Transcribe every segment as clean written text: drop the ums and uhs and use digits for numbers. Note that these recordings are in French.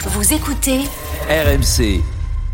Vous écoutez RMC.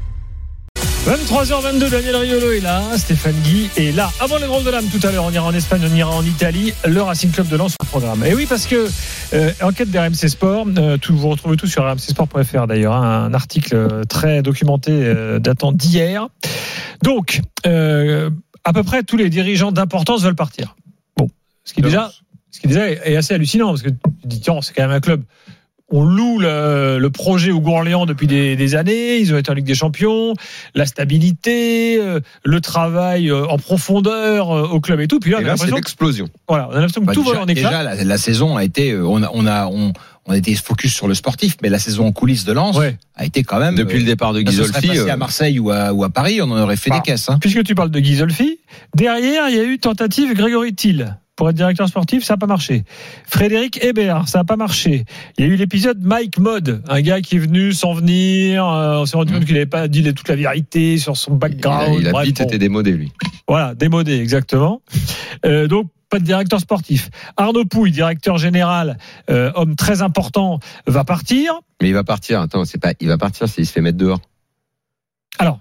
23h22, Daniel Riolo est là, Stéphane Guy est là. Avant les drôles de l'âme tout à l'heure, on ira en Espagne, on ira en Italie, le Racing Club de Lens au programme. Et oui, parce que enquête d'RMC Sport, vous retrouvez tout sur rmcsport.fr d'ailleurs, un article très documenté datant d'hier. Donc, à peu près tous les dirigeants d'importance veulent partir. Bon, ce qui déjà est assez hallucinant, parce que tu dis, tiens, c'est quand même un club. On loue le projet au Gourléans depuis des années. Ils ont été en Ligue des Champions, la stabilité, le travail en profondeur au club et tout. Puis là, c'est l'explosion. Voilà, on a l'impression que tout vole en éclat. Déjà, la saison a été, on a été focus sur le sportif, mais la saison en coulisses de Lens a été quand même. Depuis le départ de Ghisolfi, passé à Marseille ou à Paris, on en aurait fait des caisses. Puisque tu parles de Ghisolfi, derrière, il y a eu tentative Grégory Thiel. Pour être directeur sportif, ça n'a pas marché. Frédéric Hébert, ça n'a pas marché. Il y a eu l'épisode Mike Mode, un gars qui est venu sans venir. On s'est rendu compte qu'il n'avait pas dit toute la vérité sur son background. Il a vite été démodé, lui. Voilà, démodé, exactement. Donc, pas de directeur sportif. Arnaud Pouille, directeur général, homme très important, va partir. Mais il va partir. Attends, il va partir s'il se fait mettre dehors. Alors,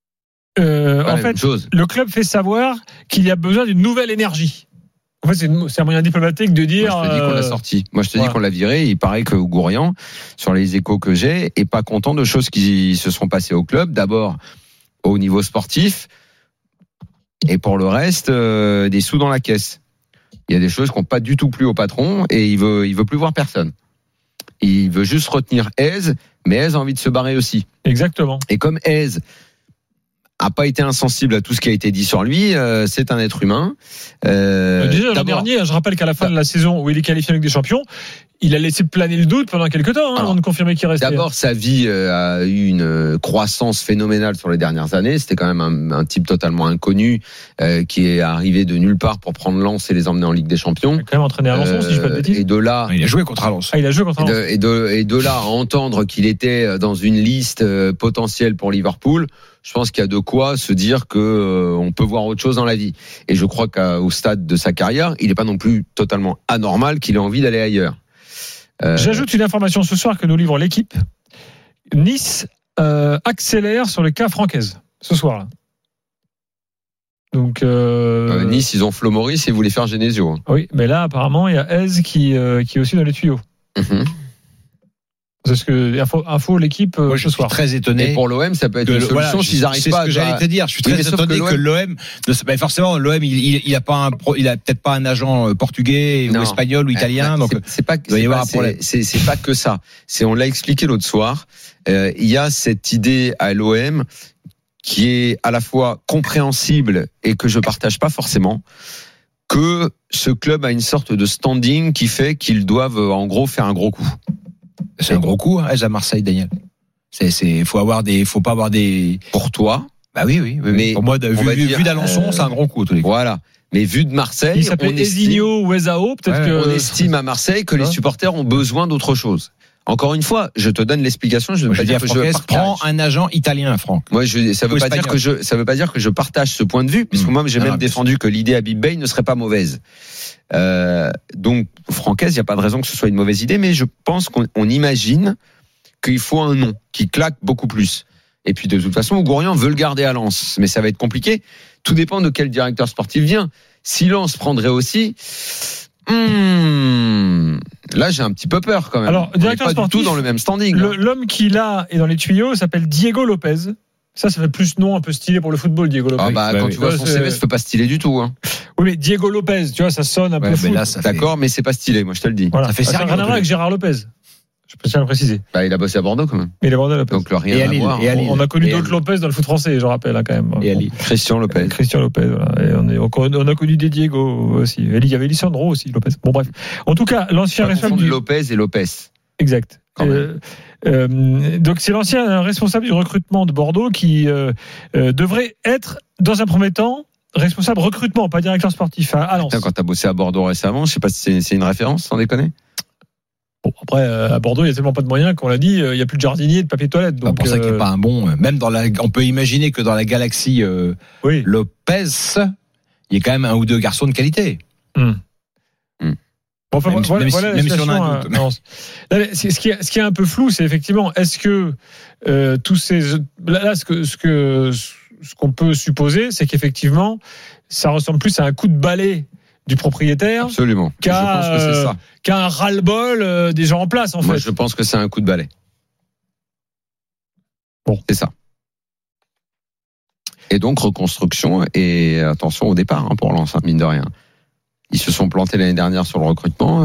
en fait, le club fait savoir qu'il y a besoin d'une nouvelle énergie. En fait, c'est un moyen diplomatique de dire. Moi, je te dis qu'on l'a sorti. Moi, je te dis qu'on l'a viré. Il paraît que Gourian, sur les échos que j'ai, est pas content de choses qui se sont passées au club. D'abord, au niveau sportif. Et pour le reste, des sous dans la caisse. Il y a des choses qui n'ont pas du tout plu au patron et il veut plus voir personne. Il veut juste retenir Hez, mais Hez a envie de se barrer aussi. Exactement. Et comme Hez a pas été insensible à tout ce qui a été dit sur lui, c'est un être humain. Déjà l'an dernier, je rappelle qu'à la fin de la saison où il est qualifié avec des champions, il a laissé planer le doute pendant quelques temps avant de confirmer qu'il restait. D'abord, sa vie a eu une croissance phénoménale sur les dernières années. C'était quand même un type totalement inconnu qui est arrivé de nulle part pour prendre Lens et les emmener en Ligue des Champions. Il a quand même entraîné à Lens, si je ne dis pas de bêtises. Et de là, il a joué contre Lens. Il a joué contre Lens. Et de là à entendre qu'il était dans une liste potentielle pour Liverpool. Je pense qu'il y a de quoi se dire que on peut voir autre chose dans la vie. Et je crois qu'au stade de sa carrière, il n'est pas non plus totalement anormal qu'il ait envie d'aller ailleurs. J'ajoute une information ce soir que nous livre l'équipe. Nice accélère sur le cas Francaise ce soir-là. Donc Nice, ils ont Flo Maurice et voulaient faire Genesio. Oui, mais là apparemment il y a Hez qui est aussi dans les tuyaux. C'est ce que info l'équipe ce soir. Très étonné. Et pour l'OM, ça peut être une solution s'ils n'arrivent pas. C'est ce que j'allais te dire. Je suis très étonné que l'OM. Forcément, l'OM, il a peut-être pas un agent portugais ou espagnol ou italien. Donc c'est pas que ça. On l'a expliqué l'autre soir. Il y a cette idée à l'OM qui est à la fois compréhensible et que je partage pas forcément, que ce club a une sorte de standing qui fait qu'ils doivent en gros faire un gros coup. C'est un gros coup, à Marseille, Daniel. Faut pas avoir des. Pour toi. Bah oui. Mais pour moi, vu d'Alençon, c'est un gros coup, tous les cas. Voilà. Mais vu de Marseille. Il s'appelle Ezinho ou Ezao, peut-être on estime à Marseille que les supporters ont besoin d'autre chose. Encore une fois, je te donne l'explication. Je ne veux pas dire que je partage. Prends un agent italien, Franck. Moi, ça veut pas dire que je partage ce point de vue, puisque moi, j'ai même défendu que l'idée à Habib Beye ne serait pas mauvaise. Donc, Francaise, il n'y a pas de raison que ce soit une mauvaise idée, mais je pense qu'on imagine qu'il faut un nom qui claque beaucoup plus. Et puis, de toute façon, Gourian veut le garder à Lens, mais ça va être compliqué. Tout dépend de quel directeur sportif vient. Si Lens prendrait aussi. Là, j'ai un petit peu peur quand même. Alors, directeur sportif, du tout dans le même standing. L'homme qui là est dans les tuyaux s'appelle Diego Lopez. Ça fait plus nom un peu stylé pour le football, Diego Lopez. Quand tu vois son CV, ça fait pas stylé du tout. Hein. Oui, mais Diego Lopez, tu vois, ça sonne un peu foot. Là, d'accord, mais c'est pas stylé, moi je te le dis. Voilà. Ça fait rien à voir avec Gérard Lopez. Je peux bien le préciser. Il a bossé à Bordeaux quand même. Il est à Bordeaux, Lopez. Donc rien à voir. On a connu d'autres Lopez dans le foot français, je rappelle quand même. Et Ali. Christian Lopez. Voilà. Et on a connu des Diego aussi. Il y avait Lisandro aussi, Lopez. Bon bref. En tout cas, l'ancien responsable du Lopez et Lopez. Exact. Donc c'est l'ancien responsable du recrutement de Bordeaux qui devrait être dans un premier temps responsable recrutement, pas directeur sportif à Lens. Quand tu as bossé à Bordeaux récemment, je sais pas si c'est une référence, sans déconner. Bon, après, à Bordeaux, il n'y a tellement pas de moyens qu'on l'a dit, il n'y a plus de jardinier, de papier toilette. Donc, c'est pour ça qu'il n'est pas un bon. Même on peut imaginer que dans la galaxie Lopez, il y a quand même un ou deux garçons de qualité. Enfin, même voilà si la situation. on a un doute. Là, ce qui est un peu flou, c'est effectivement, est-ce que tous ces là, ce qu'on peut supposer, c'est qu'effectivement, ça ressemble plus à un coup de balai du propriétaire. Absolument. Je pense que c'est ça. Qu'à un ras-le-bol des gens en place, en fait. Moi, je pense que c'est un coup de balai. Bon, c'est ça. Et donc reconstruction et attention au départ pour Lens, mine de rien. Ils se sont plantés l'année dernière sur le recrutement.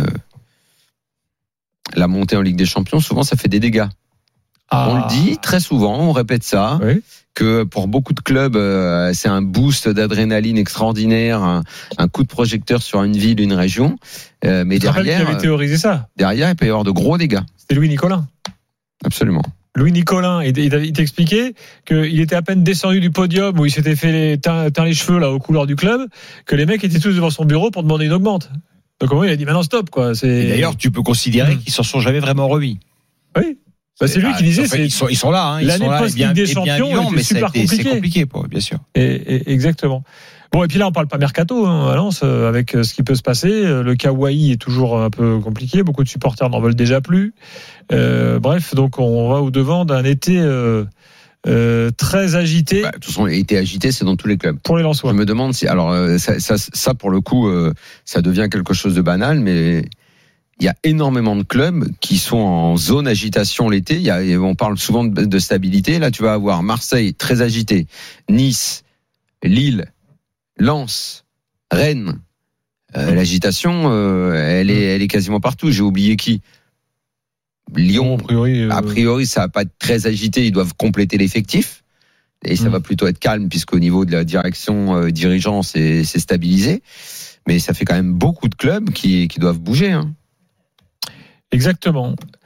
La montée en Ligue des Champions, souvent, ça fait des dégâts. On le dit très souvent, on répète ça, oui. Que pour beaucoup de clubs, c'est un boost d'adrénaline extraordinaire, un coup de projecteur sur une ville, une région. Mais derrière, qui avait théorisé ça. Derrière, il peut y avoir de gros dégâts. C'était Louis Nicolin. Absolument. Louis Nicolin, il t'expliquait qu'il était à peine descendu du podium où il s'était fait teint les cheveux là aux couleurs du club, que les mecs étaient tous devant son bureau pour demander une augmente. Donc au moins il a dit maintenant stop quoi. Et d'ailleurs tu peux considérer qu'ils s'en sont jamais vraiment remis. Oui. Bah, c'est lui qui disait. Ils sont là. Hein, l'année post-Ligue des Champions était super compliqué. C'est compliqué, bien sûr. Et exactement. Bon, et puis là, on parle pas mercato à Lens, avec ce qui peut se passer. Le cas Wai est toujours un peu compliqué. Beaucoup de supporters n'en veulent déjà plus. Bref, donc on va au-devant d'un été très agité. De toute façon, été agité, c'est dans tous les clubs. Pour les Lensois. Je me demande si... Alors, ça pour le coup, ça devient quelque chose de banal, mais... Il y a énormément de clubs qui sont en zone agitation l'été. On parle souvent de stabilité. Là, tu vas avoir Marseille très agité, Nice, Lille, Lens, Rennes. L'agitation, elle est quasiment partout. J'ai oublié qui. Lyon. A priori, ça va pas être très agité. Ils doivent compléter l'effectif. Et ça va plutôt être calme puisqu'au niveau de la direction dirigeant, c'est stabilisé. Mais ça fait quand même beaucoup de clubs qui doivent bouger. Hein. Exactement.